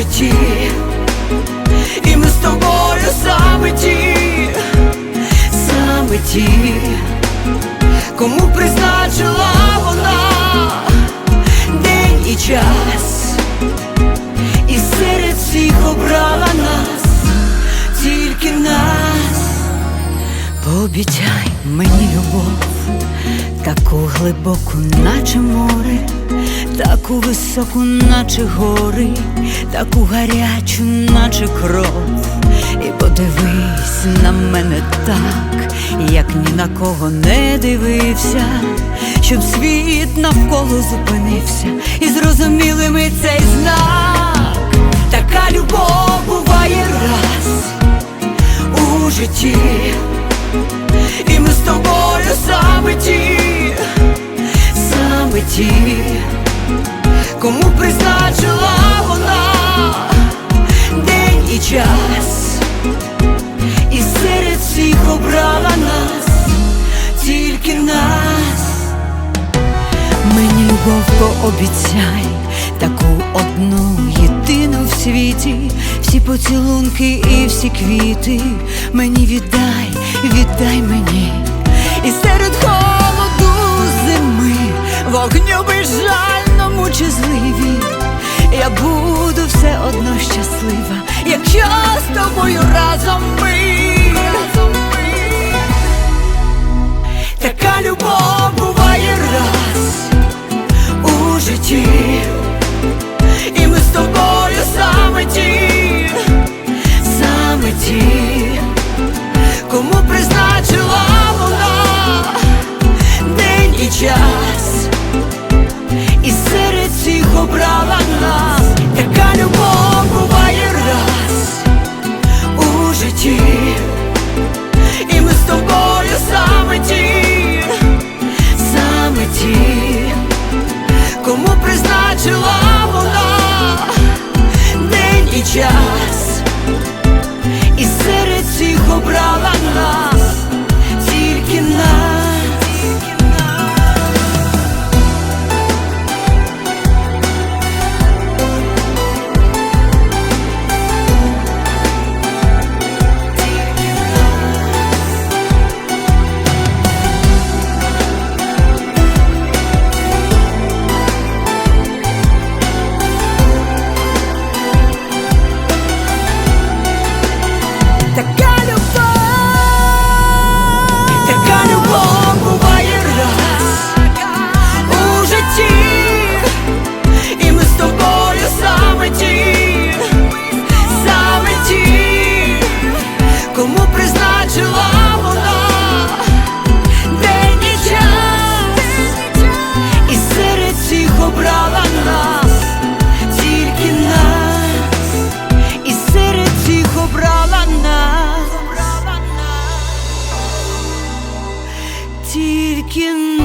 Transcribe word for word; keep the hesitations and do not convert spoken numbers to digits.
житті, і ми з тобою саме ті, саме ті, кому призначила вона день і час, і серед всіх обрала нас, тільки нас. Пообіцяй мені любов, таку глибоку, наче море, таку високу, наче гори, таку гарячу, наче кров. І подивись на мене так, як ні на кого не дивився, щоб світ навколо зупинився і зрозуміли ми цей знак. Така любов буває раз у житті, і ми з тобою саме ті, саме ті, кому призначила вона день і час, і серед всіх обрала нас, тільки нас. Мені любов пообіцяй, таку одну, єдину в світі, всі поцілунки і всі квіти мені віддай, віддай мені. І серед холоду зими, вогню безжальному чи зливі, я буду все одно щаслива, якщо з тобою разом ми. Така любов буває раз у житті, і ми з тобою саме ті, саме ті, кому призначила вона день і час, і серед всіх обрала нас. Така любов буває раз у житті, і ми з тобою саме ті, саме ті, кому призначила вона день і час, і серед всіх обрала нас, тільки нас. Така любов, така любов буває раз у житті, і ми з тобою саме ті, саме ті, кому призначила вона день і час, і серед всіх обрала нас, тільки нас, і серед всіх обрала нас, тільки нас.